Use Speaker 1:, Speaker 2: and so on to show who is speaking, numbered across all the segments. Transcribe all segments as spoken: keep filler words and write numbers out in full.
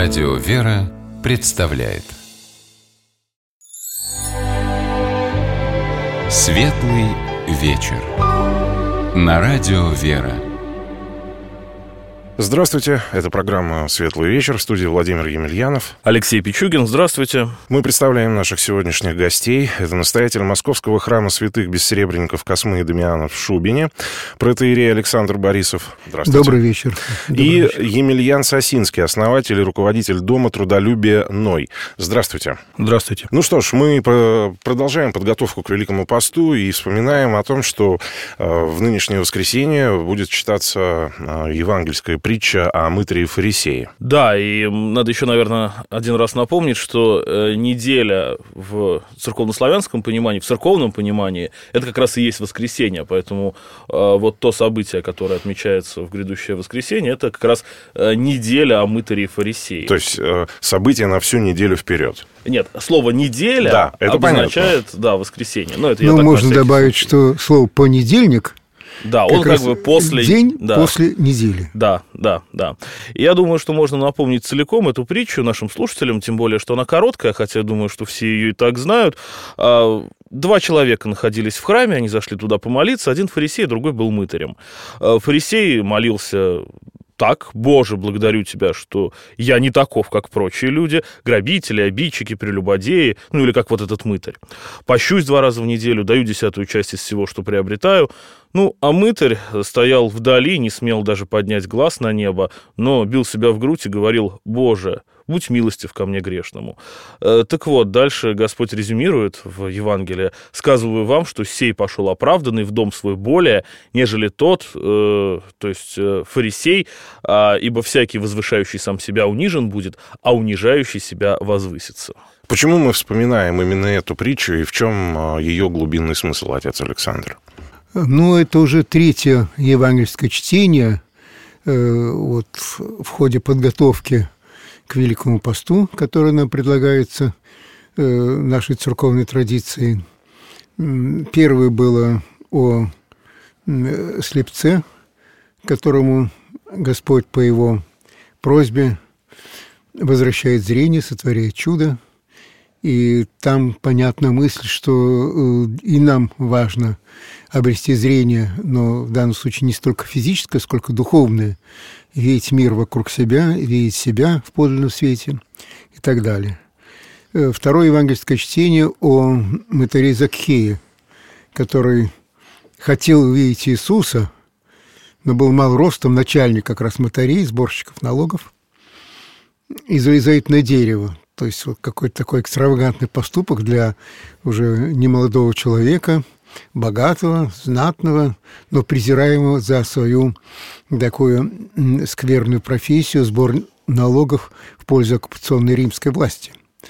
Speaker 1: Радио «Вера» представляет Светлый вечер на Радио «Вера».
Speaker 2: Здравствуйте, это программа «Светлый вечер», в студии Владимир Емельянов.
Speaker 3: Алексей Пичугин, здравствуйте.
Speaker 2: Мы представляем наших сегодняшних гостей. Это настоятель Московского храма святых бессеребренников Космы и Дамиана в Шубине, протоиерей Александр Борисов. Здравствуйте.
Speaker 4: Добрый вечер. Добрый
Speaker 2: и
Speaker 4: вечер.
Speaker 2: Емельян Сосинский, основатель и руководитель Дома трудолюбия «Ной». Здравствуйте.
Speaker 3: Здравствуйте.
Speaker 2: Ну что ж, мы продолжаем подготовку к Великому посту и вспоминаем о том, что в нынешнее воскресенье будет читаться евангельская притча о мытаре и фарисее.
Speaker 3: Да, и надо еще, наверное, один раз напомнить, что э, неделя в церковнославянском понимании, в церковном понимании, это как раз и есть воскресенье, поэтому э, вот то событие, которое отмечается в грядущее воскресенье, это как раз э, неделя о мытаре и фарисее.
Speaker 2: То есть э, событие на всю неделю вперед.
Speaker 3: Нет, слово «неделя»
Speaker 2: да, это
Speaker 3: обозначает,
Speaker 2: понятно.
Speaker 3: да, воскресенье. Но это
Speaker 4: ну,
Speaker 3: я так
Speaker 4: можно добавить,
Speaker 3: случай.
Speaker 4: что слово «понедельник»
Speaker 3: Да,
Speaker 4: как
Speaker 3: он как бы после...
Speaker 4: день
Speaker 3: да.
Speaker 4: после недели.
Speaker 3: Да, да, да. И я думаю, что можно напомнить целиком эту притчу нашим слушателям, тем более, что она короткая, хотя я думаю, что все ее и так знают. Два человека находились в храме, они зашли туда помолиться, один фарисей, другой был мытарем. Фарисей молился... Так, Боже, благодарю Тебя, что я не таков, как прочие люди, грабители, обидчики, прелюбодеи, ну или как вот этот мытарь. Пощусь два раза в неделю, даю десятую часть из всего, что приобретаю. Ну, а мытарь стоял вдали, не смел даже поднять глаз на небо, но бил себя в грудь и говорил: «Боже, будь милостив ко мне грешному». Э, так вот, дальше Господь резюмирует в Евангелии: «Сказываю вам, что сей пошел оправданный в дом свой более, нежели тот, э, то есть э, фарисей, э, ибо всякий возвышающий сам себя унижен будет, а унижающий себя возвысится».
Speaker 2: Почему мы вспоминаем именно эту притчу и в чем ее глубинный смысл, отец Александр?
Speaker 4: Ну, это уже третье евангельское чтение э, вот, в ходе подготовки к Великому посту, которое нам предлагается э, нашей церковной традицией. Первое было о э, слепце, которому Господь по его просьбе возвращает зрение, сотворяет чудо. И там понятна мысль, что и нам важно обрести зрение, но в данном случае не столько физическое, сколько духовное, видеть мир вокруг себя, видеть себя в подлинном свете и так далее. Второе евангельское чтение о мытаре Закхее, который хотел увидеть Иисуса, но был мал ростом, начальник как раз мытарей, сборщиков налогов, и залезает на дерево. То есть вот какой-то такой экстравагантный поступок для уже немолодого человека, богатого, знатного, но презираемого за свою такую скверную профессию, сбор налогов в пользу оккупационной римской власти.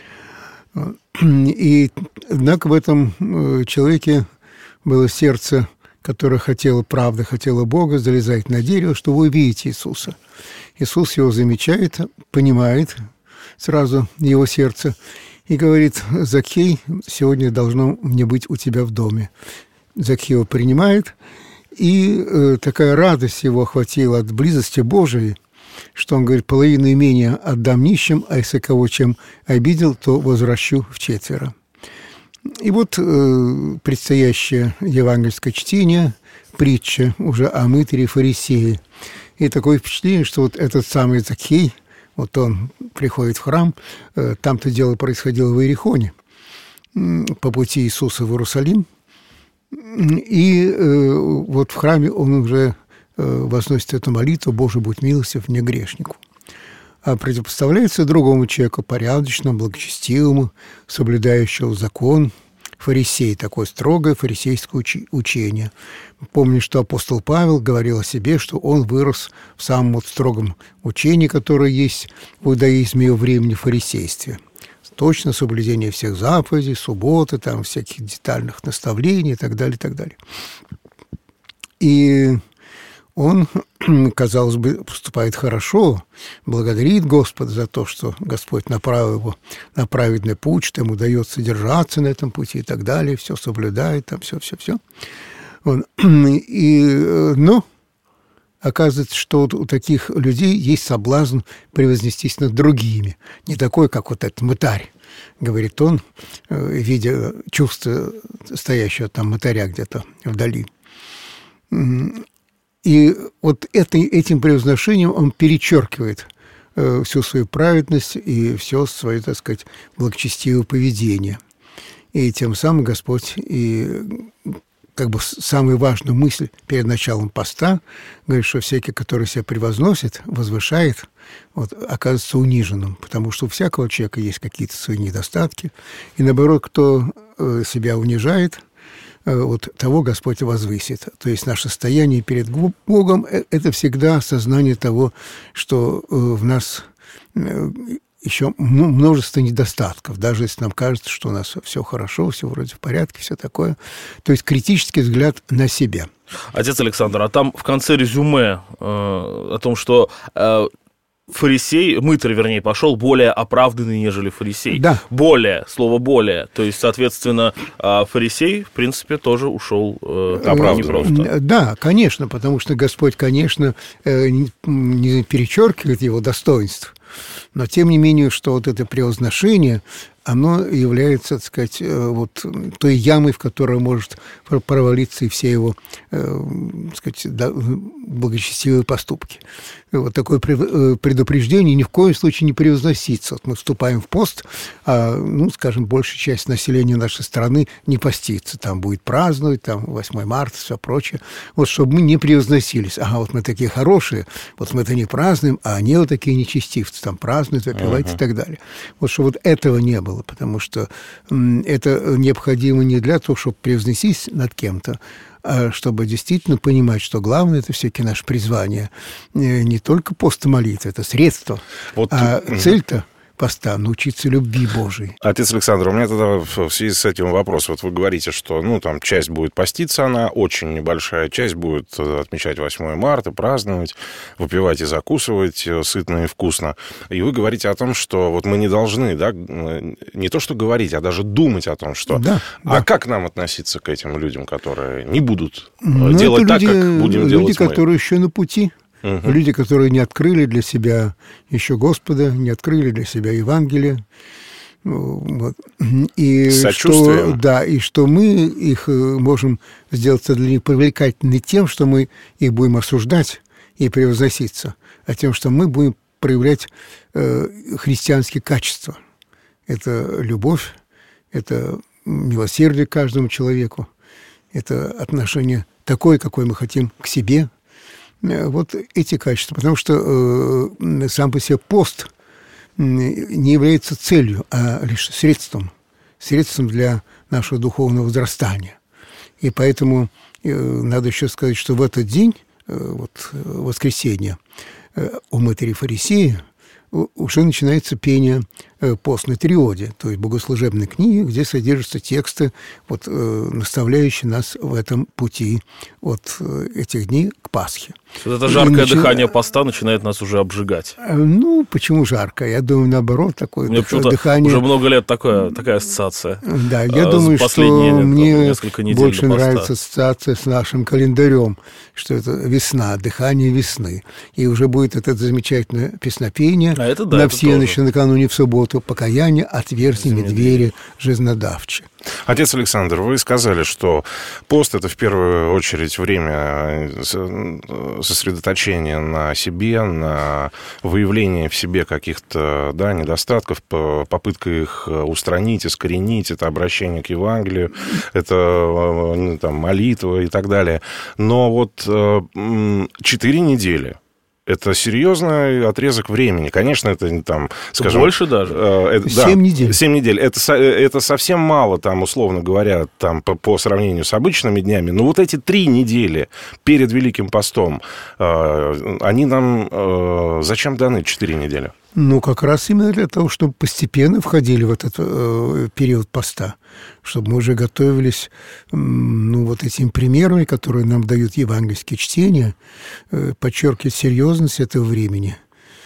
Speaker 4: И, однако, в этом человеке было сердце, которое хотело правды, хотело Бога, залезает на дерево, чтобы увидеть Иисуса. Иисус его замечает, понимает сразу его сердце и говорит: «Закхей, сегодня должно мне быть у тебя в доме». Закхей его принимает, и э, такая радость его охватила от близости Божией, что он говорит: «Половину имения отдам нищим, а если кого чем обидел, то возвращу вчетверо». И вот э, предстоящее евангельское чтение, притча уже о мытаре и фарисее. И такое впечатление, что вот этот самый Закхей, вот он приходит в храм, там-то дело происходило в Иерихоне, по пути Иисуса в Иерусалим, и вот в храме он уже возносит эту молитву: «Боже, будь милостив мне, грешнику». А противопоставляется другому человеку, порядочному, благочестивому, соблюдающему закон, фарисей, такое строгое фарисейское учение. Помню, что апостол Павел говорил о себе, что он вырос в самом вот строгом учении, которое есть в иудаизме и во времени фарисействе. Точно соблюдение всех заповедей, субботы, там, всяких детальных наставлений и так далее, и так далее. И он, казалось бы, поступает хорошо, благодарит Господа за то, что Господь направил его на праведный путь, что ему удается держаться на этом пути и так далее, все соблюдает, там все-все-все. И, но оказывается, что вот у таких людей есть соблазн превознестись над другими. Не такой, как вот этот мытарь, говорит он, видя чувство стоящего там мытаря где-то вдали. И вот это, этим превозношением он перечеркивает всю свою праведность и все свое, так сказать, благочестивое поведение. И тем самым Господь и как бы самую важную мысль перед началом поста говорит, что всякий, который себя превозносит, возвышает, вот, оказывается униженным, потому что у всякого человека есть какие-то свои недостатки. И наоборот, кто себя унижает, вот того Господь возвысит. То есть наше состояние перед Богом – это всегда осознание того, что в нас еще множество недостатков, даже если нам кажется, что у нас все хорошо, все вроде в порядке, все такое. То есть критический взгляд на себя.
Speaker 3: Отец Александр, а там в конце резюме э, о том, что э, фарисей, мытарь, вернее, пошел более оправданный, нежели фарисей.
Speaker 4: Да.
Speaker 3: Более, слово «более». То есть, соответственно, фарисей, в принципе, тоже ушел э, непросто.
Speaker 4: Да, конечно, потому что Господь, конечно, не перечеркивает его достоинств, но, тем не менее, что вот это превозношение, оно является, так сказать, вот той ямой, в которую может провалиться и все его, так сказать, благочестивые поступки. Вот такое предупреждение ни в коем случае не превозносится. Вот мы вступаем в пост, а, ну, скажем, большая часть населения нашей страны не постится. Там будет праздновать, там восьмое марта, все прочее. Вот чтобы мы не превозносились. Ага, вот мы такие хорошие, вот мы-то не празднуем, а они вот такие нечестивцы, там празднуют, выпивают uh-huh. и так далее. Вот чтобы вот этого не было, потому что это необходимо не для того, чтобы превознестись над кем-то, а чтобы действительно понимать, что главное – это все-таки наше призвание. Не только пост и молитва, это средство, вот, а угу. цель-то поста – научиться любви Божией.
Speaker 2: Отец Александр, у меня тогда в связи с этим вопрос. Вот вы говорите, что ну, там часть будет поститься, она очень небольшая, часть будет отмечать восьмое марта, праздновать, выпивать и закусывать сытно и вкусно. И вы говорите о том, что вот мы не должны, да, не то что говорить, а даже думать о том, что... Да, а да. как нам относиться к этим людям, которые не будут ну, делать так, люди, как будем
Speaker 4: люди,
Speaker 2: делать
Speaker 4: мы?
Speaker 2: Люди,
Speaker 4: которые еще на пути. Угу. Люди, которые не открыли для себя еще Господа, не открыли для себя Евангелие. Вот. И что, да, и что мы их можем сделать для них привлекательными тем, что мы их будем осуждать и превозноситься, а тем, что мы будем проявлять э, христианские качества. Это любовь, это милосердие к каждому человеку, это отношение такое, какое мы хотим к себе. Вот эти качества. Потому что э, сам по себе пост не является целью, а лишь средством. Средством для нашего духовного возрастания. И поэтому э, надо еще сказать, что в этот день, э, вот, воскресенье, э, у мытаря фарисея уже начинается пение постной триоди, то есть богослужебной книги, где содержатся тексты, вот, э, наставляющие нас в этом пути от этих дней к Пасхе.
Speaker 3: Вот это жаркое начи... дыхание поста начинает нас уже обжигать.
Speaker 4: Ну, почему жаркое? Я думаю, наоборот, такое
Speaker 3: мне
Speaker 4: дых... дыхание...
Speaker 3: Уже много лет такое, такая ассоциация.
Speaker 4: Да, я а, думаю, что мне больше нравится ассоциация с нашим календарем, что это весна, дыхание весны. И уже будет это замечательное песнопение
Speaker 3: а это, да,
Speaker 4: на
Speaker 3: это
Speaker 4: всеночи накануне в субботу. Покаяние, отверзи мне двери, жизнодавче.
Speaker 2: Отец Александр, вы сказали, что пост – это в первую очередь время сосредоточения на себе, на выявлении в себе каких-то, да, недостатков, попытка их устранить, искоренить, это обращение к Евангелию, это там, молитва и так далее. Но вот четыре недели – это серьезный отрезок времени. Конечно, это не там, скажем...
Speaker 3: Больше даже?
Speaker 2: Э, это,
Speaker 4: Семь
Speaker 2: да,
Speaker 4: недель.
Speaker 2: Семь недель. Это, это совсем мало, там, условно говоря, там, по, по сравнению с обычными днями. Но вот эти три недели перед Великим постом, э, они нам э, зачем даны, четыре недели?
Speaker 4: Ну, как раз именно для того, чтобы постепенно входили в этот э, период поста, чтобы мы уже готовились, э, ну, вот этими примерами, которые нам дают евангельские чтения, э, подчеркивать серьезность этого времени.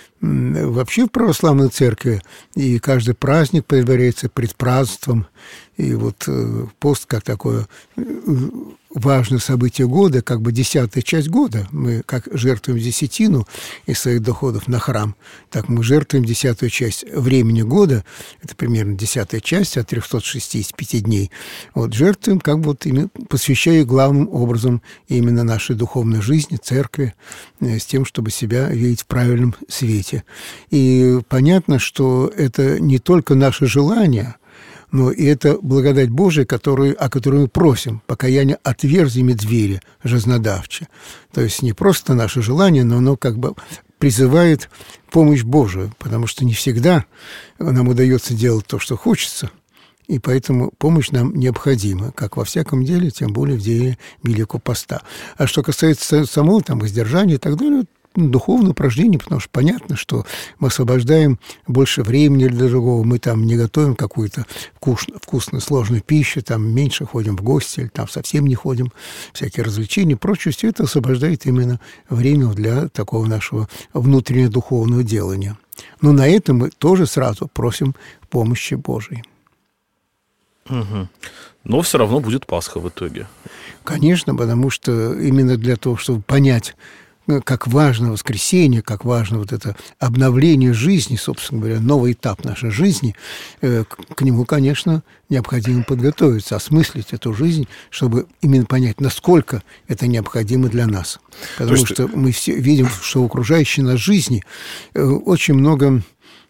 Speaker 4: Вообще в православной церкви и каждый праздник предваряется предпразднством, И вот пост как такое важное событие года, как бы десятая часть года. Мы как жертвуем десятину из своих доходов на храм, так мы жертвуем десятую часть времени года, это примерно десятая часть от трехсот шестидесяти пяти дней. Вот жертвуем, как бы вот именно посвящая главным образом именно нашей духовной жизни, церкви, с тем, чтобы себя видеть в правильном свете. И понятно, что это не только наше желание, но и это благодать Божия, которую, о которой мы просим, покаяние отверзими двери жизнодавче. То есть не просто наше желание, но оно как бы призывает помощь Божию, потому что не всегда нам удается делать то, что хочется, и поэтому помощь нам необходима, как во всяком деле, тем более в деле Великого Поста. А что касается самого там воздержания и так далее, духовное упражнение, потому что понятно, что мы освобождаем больше времени для другого, мы там не готовим какую-то вкусную, вкусную сложную пищу, там меньше ходим в гости, или там совсем не ходим, всякие развлечения и прочее, все это освобождает именно время для такого нашего внутреннего духовного делания. Но на это мы тоже сразу просим помощи Божией.
Speaker 3: Угу. Но все равно будет Пасха в итоге.
Speaker 4: Конечно, потому что именно для того, чтобы понять, как важно воскресенье, как важно вот это обновление жизни, собственно говоря, новый этап нашей жизни, к нему, конечно, необходимо подготовиться, осмыслить эту жизнь, чтобы именно понять, насколько это необходимо для нас. Потому есть... что мы все видим, что в окружающей нас жизни очень много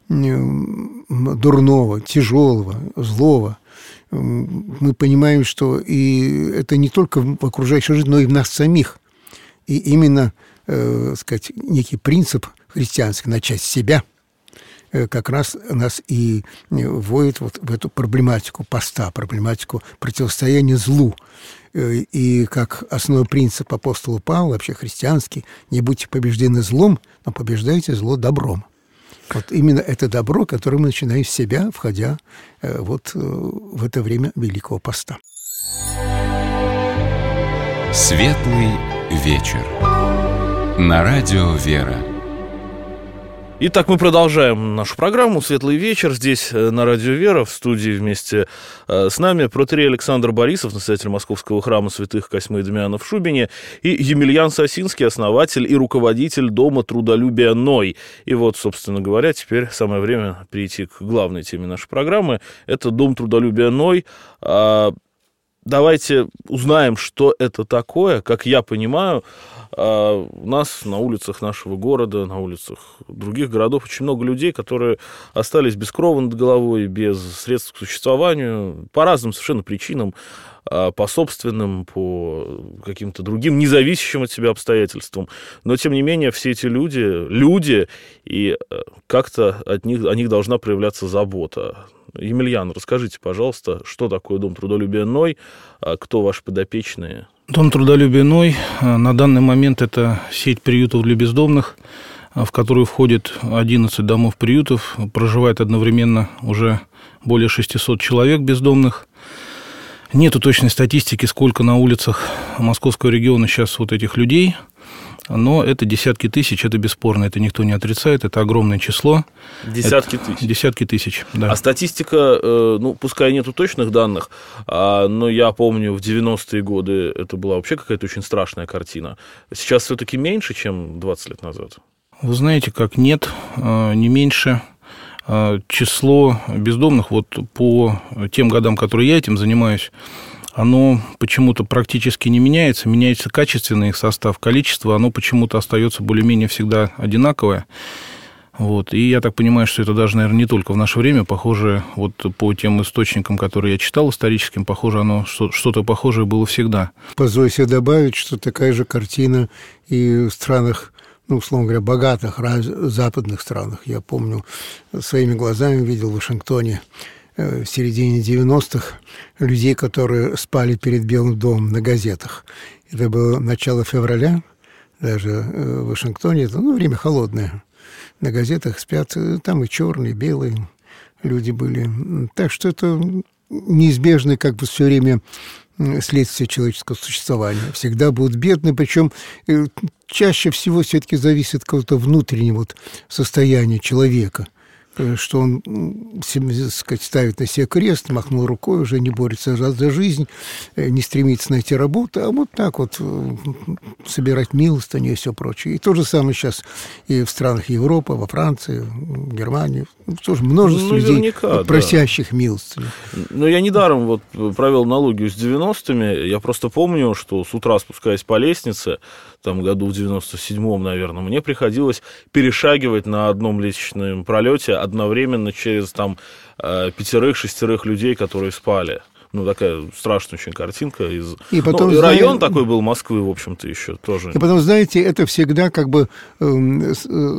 Speaker 4: дурного, тяжелого, злого. Мы понимаем, что и это не только в окружающей жизни, но и в нас самих. И именно э, сказать, некий принцип христианский начать с себя э, как раз нас и вводит вот в эту проблематику поста, проблематику противостояния злу. Э, и как основной принцип апостола Павла, вообще христианский, не будьте побеждены злом, но побеждайте зло добром. Вот именно это добро, которое мы начинаем с себя, входя э, вот э, в это время Великого Поста.
Speaker 1: Светлый вечер. На радио «Вера».
Speaker 3: Итак, мы продолжаем нашу программу «Светлый вечер». Здесь на радио «Вера» в студии вместе с нами протоиерей Александр Борисов, настоятель Московского храма святых Косьмы и Дамиана в Шубине, и Емельян Сосинский, основатель и руководитель Дома трудолюбия «Ной». И вот, собственно говоря, теперь самое время перейти к главной теме нашей программы. Это Дом трудолюбия «Ной». Давайте узнаем, что это такое. Как я понимаю, у нас на улицах нашего города, на улицах других городов очень много людей, которые остались без крова над головой, без средств к существованию, по разным совершенно причинам, по собственным, по каким-то другим, независящим от себя обстоятельствам. Но, тем не менее, все эти люди, люди, и как-то от них, о них должна проявляться забота. Емельян, расскажите, пожалуйста, что такое Дом трудолюбия «Ной», кто ваши подопечные?
Speaker 5: Дом трудолюбия «Ной» на данный момент это сеть приютов для бездомных, в которую входит одиннадцать домов приютов, проживает одновременно уже более шестисот человек бездомных. Нету точной статистики, сколько на улицах московского региона сейчас вот этих людей, но это десятки тысяч, это бесспорно, это никто не отрицает, это огромное число.
Speaker 3: Десятки
Speaker 5: это,
Speaker 3: тысяч? Десятки
Speaker 5: тысяч, да.
Speaker 3: А статистика, ну, пускай нету точных данных, но я помню, в девяностые годы это была вообще какая-то очень страшная картина. Сейчас все-таки меньше, чем двадцать лет назад?
Speaker 5: Вы знаете, как нет, не меньше. Число бездомных, вот по тем годам, которые я этим занимаюсь, оно почему-то практически не меняется, меняется качественный их состав, количество, оно почему-то остается более-менее всегда одинаковое. Вот. И я так понимаю, что это даже, наверное, не только в наше время, похоже, вот по тем источникам, которые я читал историческим, похоже, оно что-то похожее было всегда.
Speaker 4: Позволю себе добавить, что такая же картина и в странах, ну, условно говоря, богатых западных странах. Я помню, своими глазами видел в Вашингтоне в середине девяностых людей, которые спали перед Белым домом на газетах. Это было начало февраля, даже в Вашингтоне, это, ну, время холодное. На газетах спят, там и черные, и белые люди были. Так что это неизбежно, как бы все время следствие человеческого существования. Всегда будут бедны, причем чаще всего все-таки зависит от какого-то внутреннего вот состояния человека, что он, так сказать, ставит на себе крест, махнул рукой, уже не борется за жизнь, не стремится найти работу, а вот так вот собирать милостыню и все прочее. И то же самое сейчас и в странах Европы, во Франции, в Германии. Тоже множество ну, людей, да. просящих милостыню.
Speaker 3: Ну, я недаром вот провел аналогию с девяностыми. Я просто помню, что с утра, спускаясь по лестнице, там году в девяносто седьмом, наверное, мне приходилось перешагивать на одном лестничном пролете одновременно через там пятерых-шестерых людей, которые спали. Ну, такая страшная очень картинка. Из...
Speaker 4: И потом,
Speaker 3: ну, и район
Speaker 4: знаете,
Speaker 3: такой был Москвы, в общем-то, еще тоже.
Speaker 4: И потом, знаете, это всегда как бы э, э,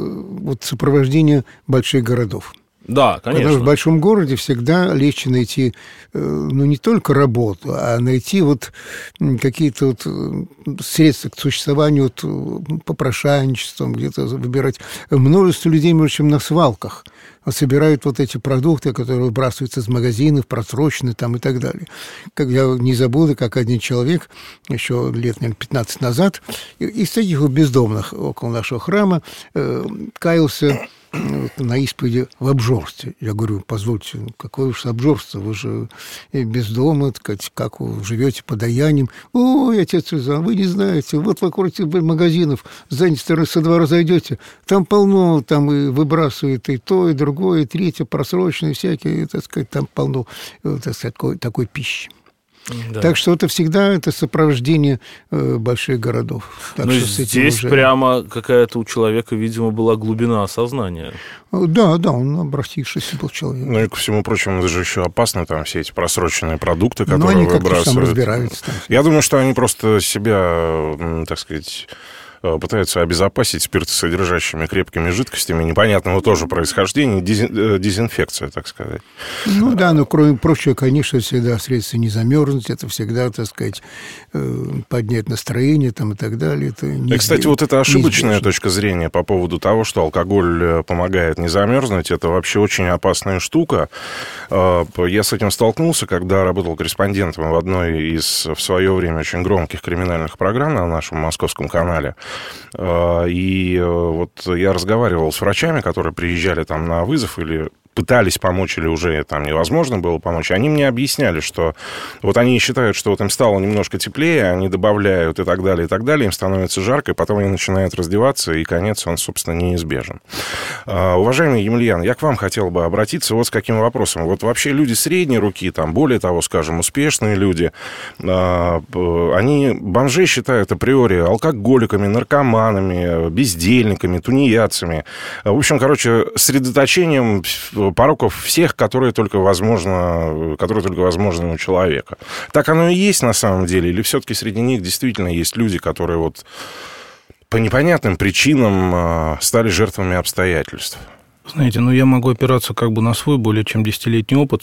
Speaker 4: вот сопровождение больших городов.
Speaker 3: Да, конечно.
Speaker 4: Потому что в большом городе всегда легче найти, ну, не только работу, а найти вот какие-то вот средства к существованию, вот попрошайничеством, где-то выбирать. Множество людей, между чем на свалках, собирают вот эти продукты, которые выбрасываются из магазинов, просроченные там и так далее. Как я не забуду, как один человек еще лет, наверное, пятнадцать назад из таких вот бездомных около нашего храма э, каялся на исповеди в обжорстве. Я говорю, позвольте, какое уж обжорство, вы же без дома, как вы живете подаянием. Ой, отец Ильзан, вы не знаете, вот вокруг магазинов, с задней стороны со двора зайдете, там полно, там и выбрасывают и то, и другое, и третье, просроченные всякие, так сказать, там полно, так сказать, такой, такой пищи. Да. Так что это всегда это сопровождение э, больших городов. Так
Speaker 3: ну,
Speaker 4: что
Speaker 3: здесь уже... прямо какая-то у человека, видимо, была глубина осознания.
Speaker 4: Да, да, он обратившийся был человек.
Speaker 2: Ну и ко всему прочему, это же еще опасно, там все эти просроченные продукты, которые
Speaker 4: они
Speaker 2: выбрасывают.
Speaker 4: Сам разбираются. Там.
Speaker 2: Я думаю, что они просто себя, так сказать, пытаются обезопасить спиртосодержащими крепкими жидкостями непонятного тоже происхождения, дезинфекция, так сказать.
Speaker 4: Ну да, но кроме прочего, конечно, всегда средства не замерзнуть, это всегда, так сказать, поднять настроение там, и так далее. Это
Speaker 2: и, кстати, вот эта ошибочная
Speaker 4: неизбежно.
Speaker 2: Точка зрения по поводу того, что алкоголь помогает не замерзнуть, это вообще очень опасная штука. Я с этим столкнулся, когда работал корреспондентом в одной из в свое время очень громких криминальных программ на нашем московском канале. И вот я разговаривал с врачами, которые приезжали там на вызов или пытались помочь, или уже там невозможно было помочь, они мне объясняли, что вот они считают, что вот им стало немножко теплее, они добавляют и так далее, и так далее, им становится жарко, и потом они начинают раздеваться, и конец, он, собственно, неизбежен. Уважаемый Емельян, я к вам хотел бы обратиться вот с каким вопросом. Вот вообще люди средней руки, там, более того, скажем, успешные люди, они бомжей считают априори алкоголиками, наркоманами, бездельниками, тунеядцами. В общем, короче, средоточением пороков всех, которые только возможно, которые только возможны у человека. Так оно и есть на самом деле? Или все-таки среди них действительно есть люди, которые вот по непонятным причинам стали жертвами обстоятельств?
Speaker 5: Знаете, ну я могу опираться как бы на свой более чем десятилетний опыт.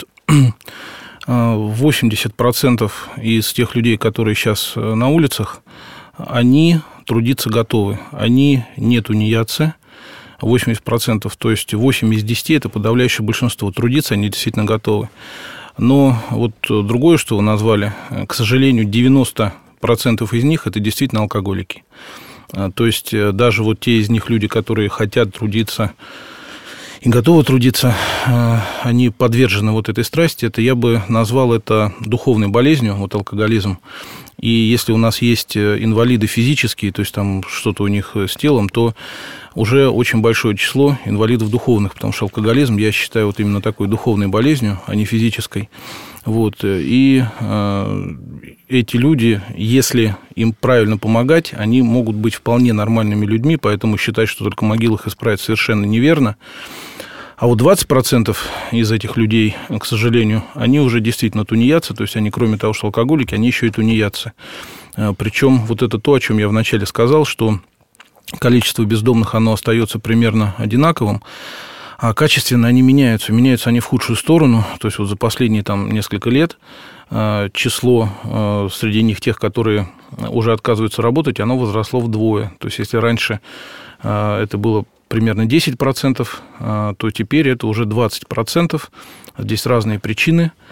Speaker 5: восемьдесят процентов из тех людей, которые сейчас на улицах, они трудиться готовы. Они не тунеядцы. восемьдесят процентов, то есть восемь из десяти, это подавляющее большинство. Трудиться они действительно готовы. Но вот другое, что вы назвали, к сожалению, девяносто процентов из них – это действительно алкоголики. То есть даже вот те из них люди, которые хотят трудиться и готовы трудиться, они подвержены вот этой страсти. Это я бы назвал это духовной болезнью, вот алкоголизм. И если у нас есть инвалиды физические, то есть там что-то у них с телом, то уже очень большое число инвалидов духовных, потому что алкоголизм, я считаю, вот именно такой духовной болезнью, а не физической. Вот. И э, эти люди, если им правильно помогать, они могут быть вполне нормальными людьми, поэтому считать, что только могил их исправит, совершенно неверно. А вот двадцать процентов из этих людей, к сожалению, они уже действительно тунеядцы, то есть они, кроме того, что алкоголики, они еще и тунеядцы. Причем вот это то, о чем я вначале сказал, что количество бездомных, оно остается примерно одинаковым, а качественно они меняются. Меняются они в худшую сторону, то есть вот за последние там несколько лет число среди них тех, которые уже отказываются работать, оно возросло вдвое. То есть если раньше это было примерно десять процентов, то теперь это уже двадцать процентов. Здесь разные причины.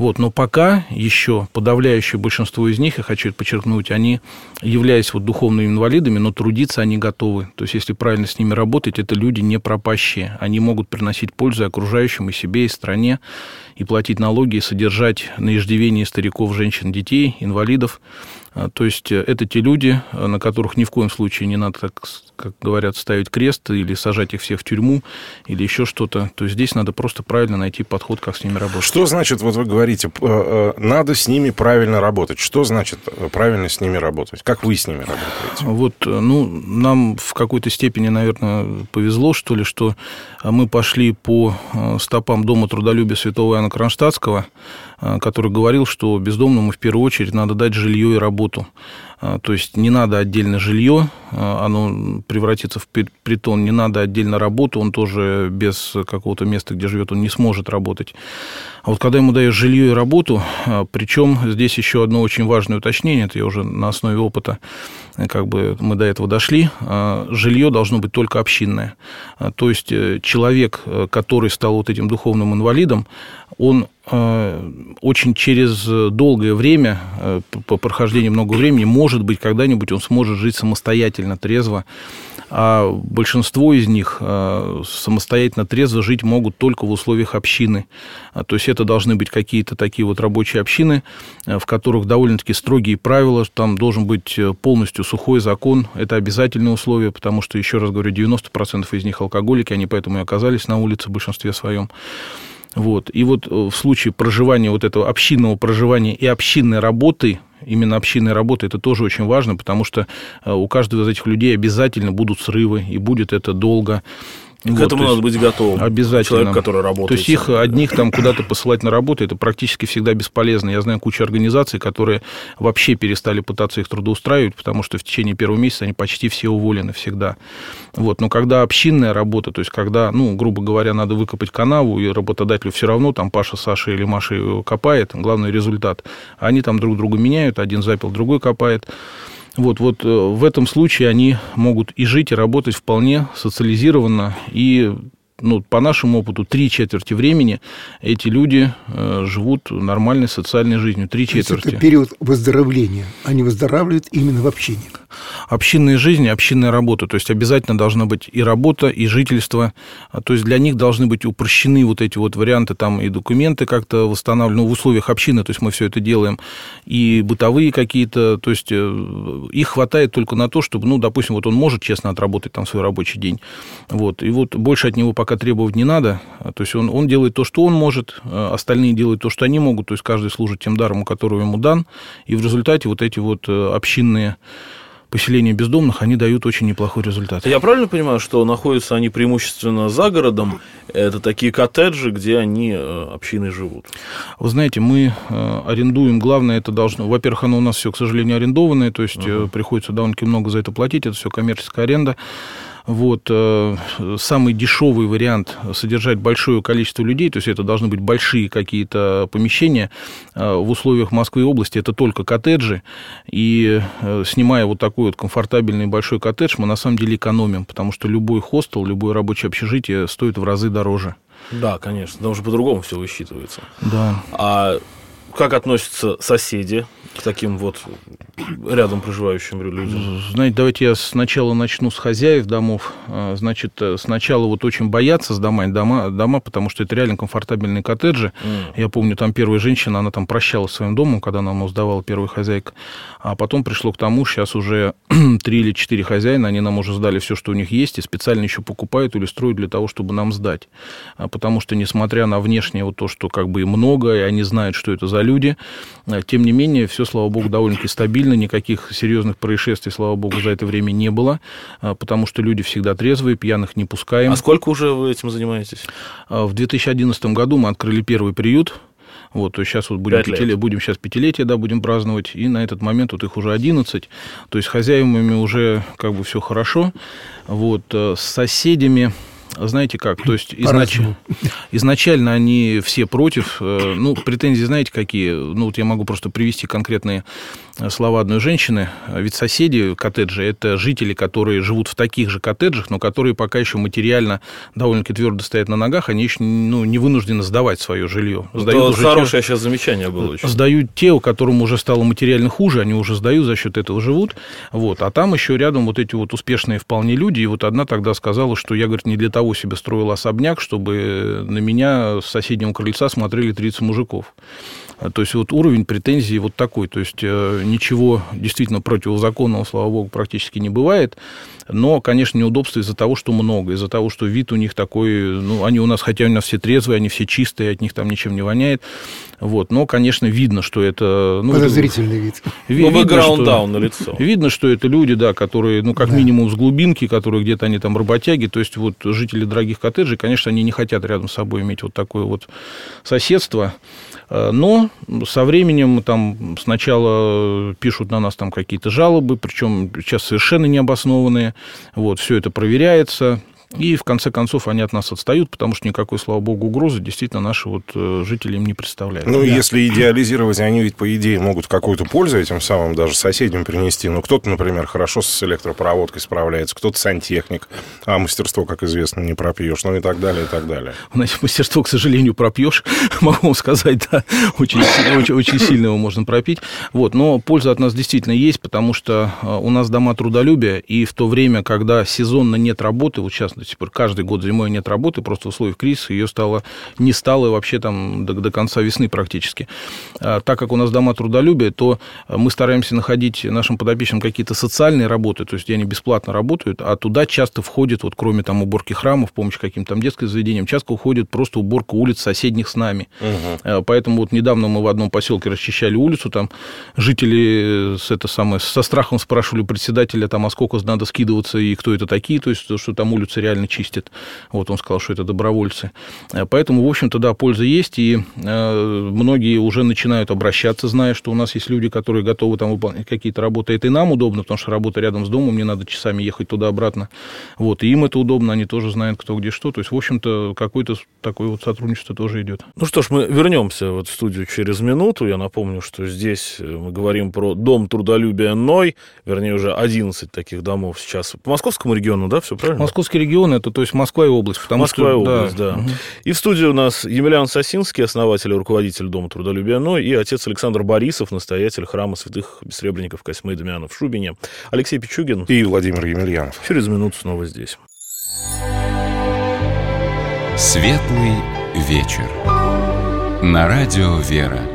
Speaker 5: Вот, но пока еще подавляющее большинство из них, я хочу это подчеркнуть, они, являясь вот духовными инвалидами, но трудиться они готовы. То есть, если правильно с ними работать, это люди не пропащие. Они могут приносить пользу окружающим, и себе, и стране, и платить налоги, и содержать на иждивении стариков, женщин, детей, инвалидов. То есть это те люди, на которых ни в коем случае не надо, так, как говорят, ставить крест или сажать их всех в тюрьму или еще что-то. То есть здесь надо просто правильно найти подход, как с ними работать.
Speaker 2: Что значит, вот вы говорите, надо с ними правильно работать? Что значит правильно с ними работать? Как вы с ними работаете?
Speaker 5: Вот, ну, нам в какой-то степени, наверное, повезло, что ли, что мы пошли по стопам Дома трудолюбия святого Иоанна Кронштадтского, который говорил, что бездомному в первую очередь надо дать жилье и работу. То есть не надо отдельно жилье, оно превратится в притон, не надо отдельно работу, он тоже без какого-то места, где живет, он не сможет работать. А вот когда ему даешь жилье и работу, причем здесь еще одно очень важное уточнение, это я уже на основе опыта, как бы мы до этого дошли, жилье должно быть только общинное. То есть человек, который стал вот этим духовным инвалидом, он очень через долгое время, по прохождении много времени, может быть, когда-нибудь он сможет жить самостоятельно, трезво, а большинство из них самостоятельно, трезво жить могут только в условиях общины. То есть это должны быть какие-то такие вот рабочие общины, в которых довольно-таки строгие правила, там должен быть полностью сухой закон, это обязательное условие, потому что, еще раз говорю, девяносто процентов из них алкоголики, они поэтому и оказались на улице в большинстве своем. Вот. И вот в случае проживания вот этого общинного проживания и общинной работы, именно общинной работы, это тоже очень важно, потому что у каждого из этих людей обязательно будут срывы, и будет это долго.
Speaker 3: К вот, этому надо быть готовым.
Speaker 5: Обязательно.
Speaker 3: Человек, который работает.
Speaker 5: То есть их одних там куда-то посылать на работу, это практически всегда бесполезно. Я знаю кучу организаций, которые вообще перестали пытаться их трудоустраивать, потому что в течение первого месяца они почти все уволены всегда. Вот. Но когда общинная работа, то есть когда, ну, грубо говоря, надо выкопать канаву, и работодателю все равно, там Паша, Саша или Маша его копает, главный результат. Они там друг друга меняют, один запил, другой копает. Вот, вот в этом случае они могут и жить, и работать вполне социализированно, и, ну, по нашему опыту, три четверти времени эти люди живут нормальной социальной жизнью, три четверти.
Speaker 4: Это период выздоровления, они выздоравливают именно в общине.
Speaker 5: Общинная жизнь, общинная работа, то есть обязательно должна быть и работа, и жительство, то есть для них должны быть упрощены вот эти вот варианты, там и документы как-то восстанавливаны, ну, в условиях общины, то есть мы все это делаем, и бытовые какие-то, то есть их хватает только на то, чтобы, ну, допустим, вот он может честно отработать там свой рабочий день, вот, и вот больше от него пока требовать не надо, то есть он, он делает то, что он может, остальные делают то, что они могут, то есть каждый служит тем даром, который ему дан, и в результате вот эти вот общинные поселения бездомных, они дают очень неплохой результат.
Speaker 3: Я правильно понимаю, что находятся они преимущественно за городом? Это такие коттеджи, где они общиной живут?
Speaker 5: Вы знаете, мы арендуем, главное, это должно... Во-первых, оно у нас все, к сожалению, арендованное, то есть uh-huh. приходится довольно-таки много за это платить, это все коммерческая аренда. Вот, самый дешевый вариант содержать большое количество людей, то есть это должны быть большие какие-то помещения в условиях Москвы и области, это только коттеджи, и снимая вот такой вот комфортабельный большой коттедж, мы на самом деле экономим, потому что любой хостел, любое рабочее общежитие стоит в разы дороже.
Speaker 3: Да, конечно, потому что по-другому все высчитывается.
Speaker 5: Да.
Speaker 3: А как относятся соседи к таким вот рядом проживающим людям?
Speaker 5: Знаете, давайте я сначала начну с хозяев домов. Значит, сначала вот очень боятся сдавать дома, дома, потому что это реально комфортабельные коттеджи. Mm. Я помню, там первая женщина, она там прощалась своим домом, когда она ему сдавала, первая хозяйка. А потом пришло к тому, сейчас уже три или четыре хозяина, они нам уже сдали все, что у них есть, и специально еще покупают или строят для того, чтобы нам сдать. Потому что, несмотря на внешнее вот то, что как бы и много, и они знают, что это за люди, тем не менее, все, слава богу, довольно-таки стабильно, никаких серьезных происшествий, слава богу, за это время не было, потому что люди всегда трезвые, пьяных не пускаем.
Speaker 3: А сколько уже вы этим занимаетесь?
Speaker 5: В две тысячи одиннадцатом году мы открыли первый приют. Вот, то есть сейчас вот будем, пятилетие, будем сейчас пятилетие, да, будем праздновать, и на этот момент вот их уже одиннадцать, то есть с хозяевами уже как бы все хорошо. Вот, с соседями знаете как, то есть изнач... изначально они все против, ну, претензии знаете какие, ну, вот я могу просто привести конкретные слова одной женщины, ведь соседи коттеджи – это жители, которые живут в таких же коттеджах, но которые пока еще материально довольно-таки твердо стоят на ногах, они еще, ну, не вынуждены сдавать свое жилье.
Speaker 3: Это хорошее те... сейчас замечание было очень.
Speaker 5: Сдают те, у которым уже стало материально хуже, они уже сдают, за счет этого живут, вот, а там еще рядом вот эти вот успешные вполне люди, и вот одна тогда сказала, что я, говорит, не для того себе строил особняк, чтобы на меня с соседнего крыльца смотрели тридцать мужиков. То есть вот уровень претензий вот такой. То есть ничего действительно противозаконного, слава богу, практически не бывает. Но, конечно, неудобства из-за того, что много, из-за того, что вид у них такой, ну, они у нас, хотя у нас все трезвые, они все чистые, от них там ничем не воняет. Вот. Но, конечно, видно, что это... Ну,
Speaker 4: подозрительный вид.
Speaker 3: Ви- ну, бэкграунд-даун на лицо.
Speaker 5: Видно, что это люди, да, которые, ну, как да. минимум с глубинки, которые где-то они там работяги, то есть вот жители дорогих коттеджей, конечно, они не хотят рядом с собой иметь вот такое вот соседство. Но со временем там сначала пишут на нас там какие-то жалобы, причем сейчас совершенно необоснованные. Вот, все это проверяется. И, в конце концов, они от нас отстают, потому что никакой, слава богу, угрозы действительно наши вот жители им не представляют.
Speaker 2: Ну,
Speaker 5: да.
Speaker 2: если идеализировать, они ведь, по идее, могут какую-то пользу этим самым даже соседям принести. Ну, кто-то, например, хорошо с электропроводкой справляется, кто-то сантехник, а мастерство, как известно, не пропьешь, ну и так далее, и так далее.
Speaker 5: Значит, мастерство, к сожалению, пропьешь, могу вам сказать, да, очень, очень, очень сильно его можно пропить. Вот, но польза от нас действительно есть, потому что у нас дома трудолюбия, и в то время, когда сезонно нет работы, вот сейчас теперь каждый год зимой нет работы, просто в условиях кризиса ее стало, не стало вообще там до, до конца весны практически. А, так как у нас дома трудолюбия, то мы стараемся находить нашим подопечным какие-то социальные работы, то есть где они бесплатно работают, а туда часто входит, вот кроме там уборки храмов, помощи каким-то там детским заведениям, часто уходит просто уборка улиц соседних с нами. Угу. Поэтому вот недавно мы в одном поселке расчищали улицу, там жители с, это самое, со страхом спрашивали председателя, там, а сколько надо скидываться и кто это такие, то есть что там улицы реально чистят. Вот он сказал, что это добровольцы. Поэтому, в общем-то, да, польза есть, и э, многие уже начинают обращаться, зная, что у нас есть люди, которые готовы там выполнять какие-то работы. Это и нам удобно, потому что работа рядом с домом, не надо часами ехать туда-обратно. Вот, и им это удобно, они тоже знают, кто где что. То есть, в общем-то, какое-то такое вот сотрудничество тоже идет.
Speaker 3: Ну что ж, мы вернемся вот в студию через минуту. Я напомню, что здесь мы говорим про дом трудолюбия Ной, вернее, уже одиннадцать таких домов сейчас. По московскому региону, да, все правильно?
Speaker 5: Московский регион, это, то есть, Москва и область. Потому
Speaker 3: Москва
Speaker 5: что,
Speaker 3: и область, да. да. Угу. И в студии у нас Емельян Сосинский, основатель и руководитель Дома трудолюбия Ной, и отец Александр Борисов, настоятель храма святых бессребренников Косьмы и Дамиана в Шубине. Алексей Пичугин
Speaker 2: и Владимир Емельянов.
Speaker 3: Через минуту снова здесь.
Speaker 1: Светлый вечер. На радио «Вера».